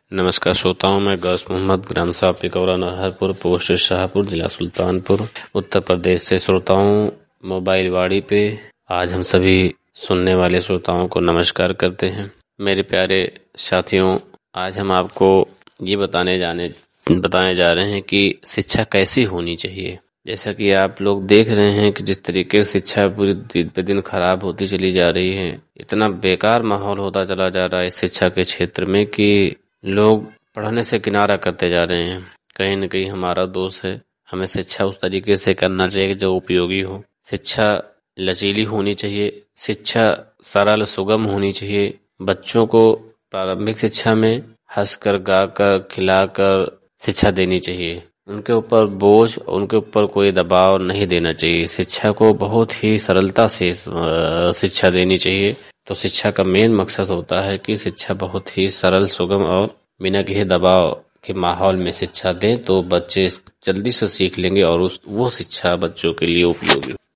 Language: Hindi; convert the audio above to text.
नमस्कार श्रोताओं, मैं गौस मोहम्मद, ग्राम साहब पिकौरा नरहरपुर, पोस्ट शाहपुर, जिला सुल्तानपुर, उत्तर प्रदेश से। श्रोताओं, मोबाइल वाणी पे आज हम सभी सुनने वाले श्रोताओं को नमस्कार करते हैं। मेरे प्यारे साथियों, आज हम आपको ये बताने जा रहे हैं कि शिक्षा कैसी होनी चाहिए। जैसा कि आप लोग देख रहे हैं कि जिस तरीके से शिक्षा पूरी दिन पे दिन खराब होती चली जा रही है, इतना बेकार माहौल होता चला जा रहा है शिक्षा के क्षेत्र में कि लोग पढ़ने से किनारा करते जा रहे हैं। कहीं न कहीं हमारा दोष है। हमें शिक्षा उस तरीके से करना चाहिए जो उपयोगी हो। शिक्षा लचीली होनी चाहिए, शिक्षा सरल सुगम होनी चाहिए। बच्चों को प्रारंभिक शिक्षा में हंसकर, गाकर, खिलाकर शिक्षा देनी चाहिए। उनके ऊपर बोझ, उनके ऊपर कोई दबाव नहीं देना चाहिए। शिक्षा को बहुत ही सरलता से शिक्षा देनी चाहिए। तो शिक्षा का मेन मकसद होता है कि शिक्षा बहुत ही सरल, सुगम और बिना किसी दबाव के माहौल में शिक्षा दें, तो बच्चे जल्दी से सीख लेंगे और वो शिक्षा बच्चों के लिए उपयोगी।